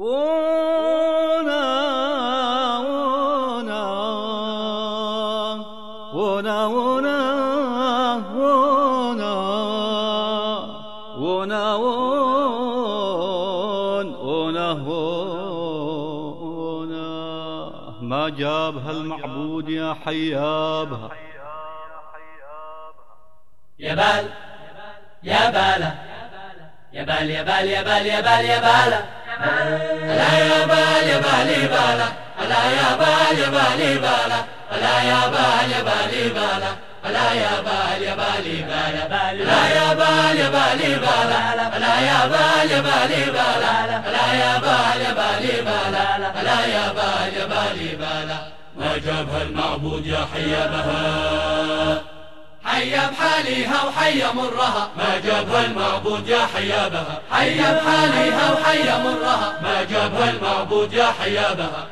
ونا ونا ونا ونا ونا ونا ونا ونا ما جابها المعبود يا حيابها. يا بال يا بالا يا بال يا بال يا بال يا بال يا بالا لا يا بال يا بالي بالا لا يا بال يا بالي بالا لا يا بال يا بالي بالا لا يا بال يا بالي بالا لا يا بال يا بالي بالا لا يا بال يا بالي بالا لا يا بال يا بالي بالا لا يا بال يا بالي بالا ما جابها المعبود يا حيابها. حيا بحاليها وحيا مرها ما جابها المعبود يا حيابها. حيا بحاليها وحيا مرها ما جابها المعبود يا حيابها.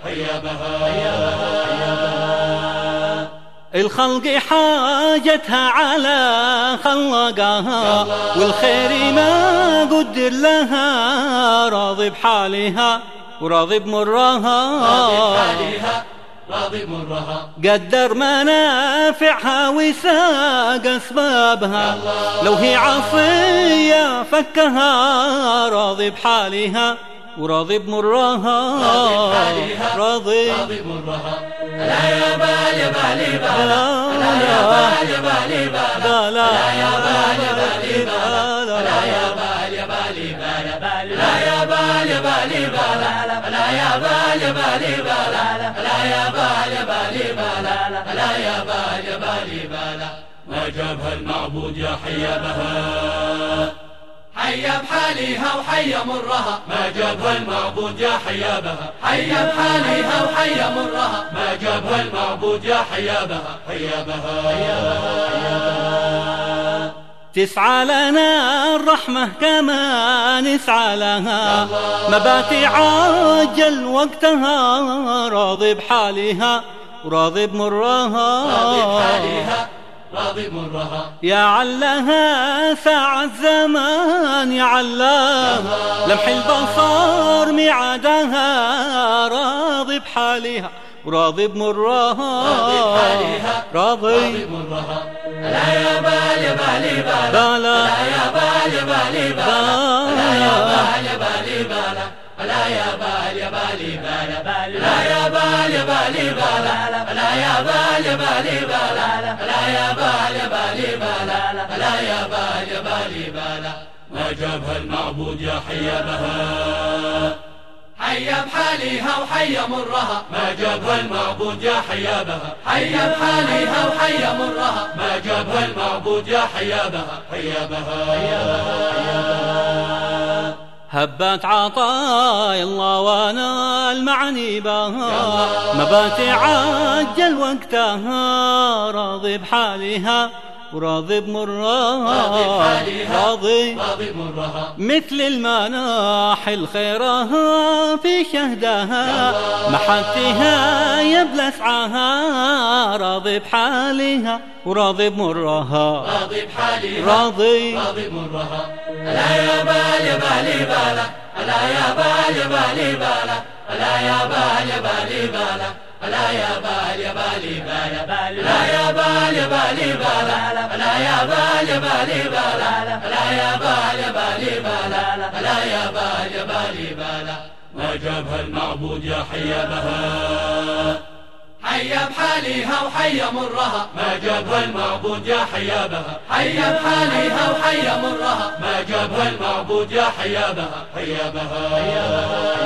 حيابها الخلق حاجتها على خلقها والخير ما قدر لها راضي بحالها وراضي بمرها. راضي مرها قدر منافعها وساق أسبابها لو هي عصية فكها راضي بحالها وراضي بمرها. راضي مرها لا يا بال يا بالي بالا لا يا بال يا بالي بالا لا يا بال يا بالي بالا لا يا بال يا بالي بالا لا يا بال يا بالي بالا لا يا بال يا بالي بالا لا يا بال يا بالي بالا لا يا بال يا بالي بالا ما جابها المعبود يا حيابها. حيا بحاليها وحيا مرها ما جابها المعبود يا حيابها. حيا بحاليها وحيا مرها ما جابها المعبود يا حيابها. حيابها تسعى لنا الرحمة كما نسعى لها مباتي عاجل وقتها راضي بحالها وراضي بمرها. راضي بحالها راضي مرها يا علها ساعة الزمان يا علها لمح البصر ميعادها راضي بحالها وراضي بمرها. راضي بحالها راضي مرها لا يا بال يا بالي بالا لا يا بال يا بالي بالا لا يا بال يا بالي بالا لا يا بال يا بالي بالا لا يا بال يا بالي بالا لا يا بال يا بالي بالا لا يا بال يا بالي بالا لا يا بال يا بالي بالا ما جابها المعبود يا حيابها. حيا بحاليها وحيا مرها ما جابها المعبود يا حيابها. حيا بحاليها وحيا مرها ما جابها المعبود يا حيابها. حيابها هبات عطايا الله وانا المعني بها مباتي عجل وقتها راضي بحالها وراضي بمرها. راضي بحالها راضي مرها مثل المناح الخيرها في شهدها محتها يبلى سعاها راضي بحالها وراضي بمرها. راضي بحالها راضي مرها لا يا بال يا بالي بالا لا يا بال يا بالي بالا لا يا بال يا بالي بالا لا يا بال يا بالي بالا لا يا بال يا بالي بالا لا يا بال يا بالي بالا لا يا بال يا بالي بالا لا يا بال يا بالي بالا ما جابها المعبود يا حيابها. حيا بحاليها وحيا مرها ما جابها المعبود يا حيابها. حيا بحاليها وحيا مرها ما جابها المعبود يا حيابها. حيابها